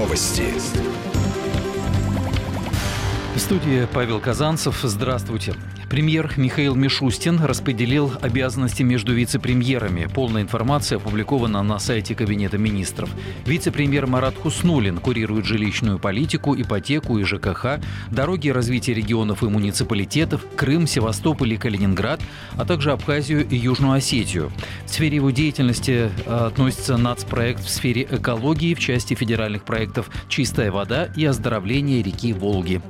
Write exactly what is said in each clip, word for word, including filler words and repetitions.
Новости. В студии Павел Казанцев. Здравствуйте. Премьер Михаил Мишустин распределил обязанности между вице-премьерами. Полная информация опубликована на сайте Кабинета министров. Вице-премьер Марат Хуснуллин курирует жилищную политику, ипотеку и ЖКХ, дороги и развитие регионов и муниципалитетов, Крым, Севастополь и Калининград, а также Абхазию и Южную Осетию. В сфере его деятельности относится нацпроект в сфере экологии в части федеральных проектов «Чистая вода» и оздоровление реки Волги.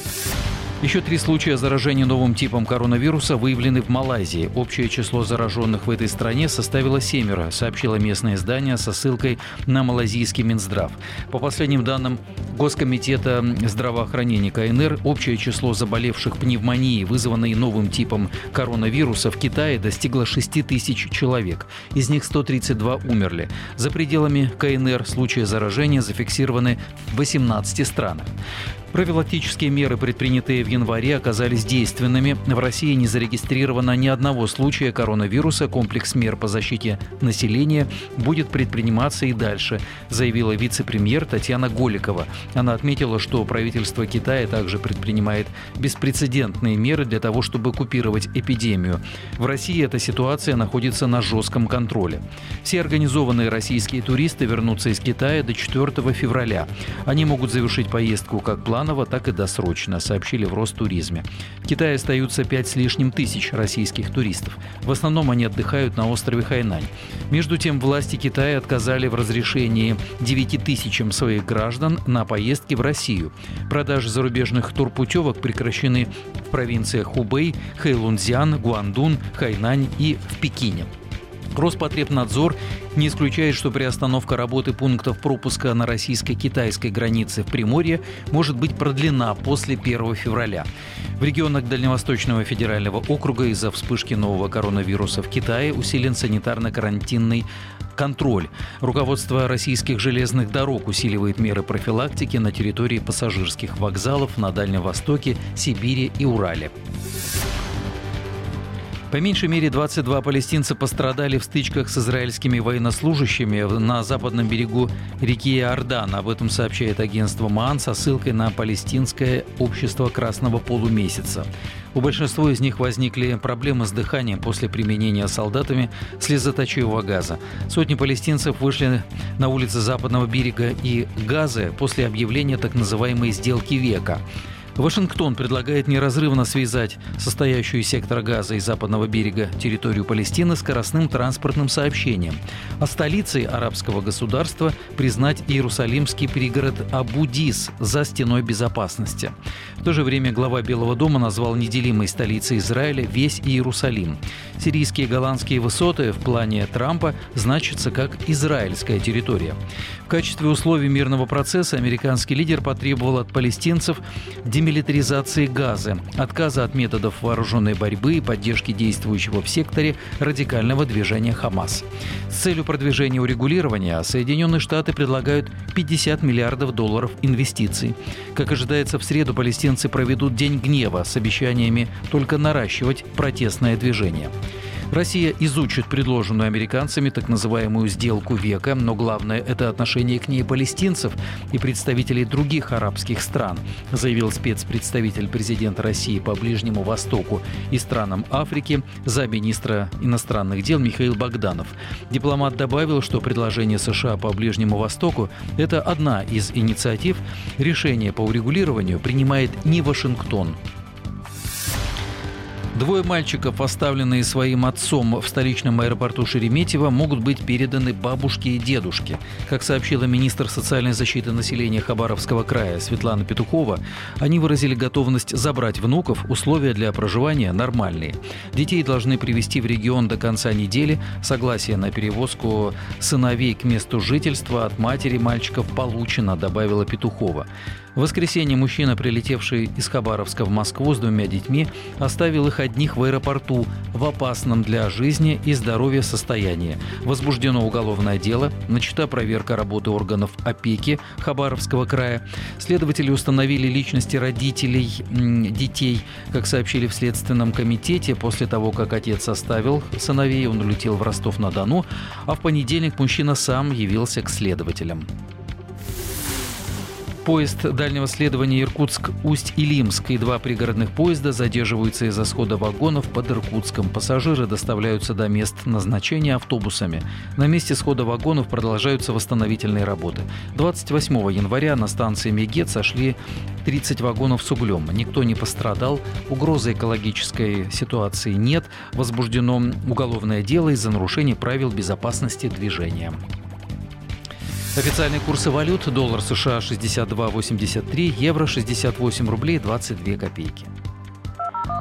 Еще три случая заражения новым типом коронавируса выявлены в Малайзии. Общее число зараженных в этой стране составило семеро, сообщило местное издание со ссылкой на малайзийский Минздрав. По последним данным Госкомитета здравоохранения КНР, общее число заболевших пневмонией, вызванной новым типом коронавируса, в Китае достигло шесть тысяч человек. Из них сто тридцать два умерли. За пределами КНР случаи заражения зафиксированы в восемнадцати странах. Профилактические меры, предпринятые в январе, оказались действенными. В России не зарегистрировано ни одного случая коронавируса. Комплекс мер по защите населения будет предприниматься и дальше, заявила вице-премьер Татьяна Голикова. Она отметила, что правительство Китая также предпринимает беспрецедентные меры для того, чтобы купировать эпидемию. В России эта ситуация находится на жестком контроле. Все организованные российские туристы вернутся из Китая до четвёртого февраля. Они могут завершить поездку как планово, так и досрочно, сообщили в Ростуризме. В Китае остаются пять с лишним тысяч российских туристов. В основном они отдыхают на острове Хайнань. Между тем, власти Китая отказали в разрешении девяти тысячам своих граждан на поездки в Россию. Продажи зарубежных турпутевок прекращены в провинциях Хубэй, Хэйлунцзян, Гуандун, Хайнань и в Пекине. Роспотребнадзор не исключает, что приостановка работы пунктов пропуска на российско-китайской границе в Приморье может быть продлена после первого февраля. В регионах Дальневосточного федерального округа из-за вспышки нового коронавируса в Китае усилен санитарно-карантинный контроль. Руководство российских железных дорог усиливает меры профилактики на территории пассажирских вокзалов на Дальнем Востоке, Сибири и Урале. По меньшей мере двадцать два палестинца пострадали в стычках с израильскими военнослужащими на западном берегу реки Иордан. Об этом сообщает агентство МААН со ссылкой на палестинское общество Красного полумесяца. У большинства из них возникли проблемы с дыханием после применения солдатами слезоточивого газа. Сотни палестинцев вышли на улицы западного берега и Газы после объявления так называемой «сделки века». Вашингтон предлагает неразрывно связать состоящую из сектора Газа и западного берега территорию Палестины скоростным транспортным сообщением, а столицей арабского государства признать иерусалимский пригород Абу-Дис за стеной безопасности. В то же время глава Белого дома назвал неделимой столицей Израиля весь Иерусалим. Сирийские и голландские высоты в плане Трампа значатся как израильская территория. В качестве условий мирного процесса американский лидер потребовал от палестинцев демилитаризации Газы, отказа от методов вооруженной борьбы и поддержки действующего в секторе радикального движения Хамас. С целью продвижения урегулирования Соединенные Штаты предлагают пятьдесят миллиардов долларов инвестиций. Как ожидается, в среду палестинцы проведут День гнева с обещаниями только наращивать протестное движение. Россия изучит предложенную американцами так называемую «сделку века», но главное – это отношение к ней палестинцев и представителей других арабских стран, заявил спецпредставитель президента России по Ближнему Востоку и странам Африки, замминистра иностранных дел Михаил Богданов. Дипломат добавил, что предложение США по Ближнему Востоку – это одна из инициатив. Решение по урегулированию принимает не Вашингтон. Двое мальчиков, оставленные своим отцом в столичном аэропорту Шереметьево, могут быть переданы бабушке и дедушке. Как сообщила министр социальной защиты населения Хабаровского края Светлана Петухова, они выразили готовность забрать внуков, условия для проживания нормальные. Детей должны привезти в регион до конца недели. Согласие на перевозку сыновей к месту жительства от матери мальчиков получено, добавила Петухова. В воскресенье мужчина, прилетевший из Хабаровска в Москву с двумя детьми, оставил их одних в аэропорту в опасном для жизни и здоровья состоянии. Возбуждено уголовное дело, начата проверка работы органов опеки Хабаровского края. Следователи установили личности родителей детей. Как сообщили в Следственном комитете, после того, как отец оставил сыновей, он улетел в Ростов-на-Дону, а в понедельник мужчина сам явился к следователям. Поезд дальнего следования Иркутск-Усть-Илимск и два пригородных поезда задерживаются из-за схода вагонов под Иркутском. Пассажиры доставляются до мест назначения автобусами. На месте схода вагонов продолжаются восстановительные работы. двадцать восьмого января на станции Мегет сошли тридцать вагонов с углем. Никто не пострадал, угрозы экологической ситуации нет. Возбуждено уголовное дело из-за нарушения правил безопасности движения. Официальные курсы валют: доллар США шестьдесят два восемьдесят три, евро шестьдесят восемь рублей двадцать две копейки.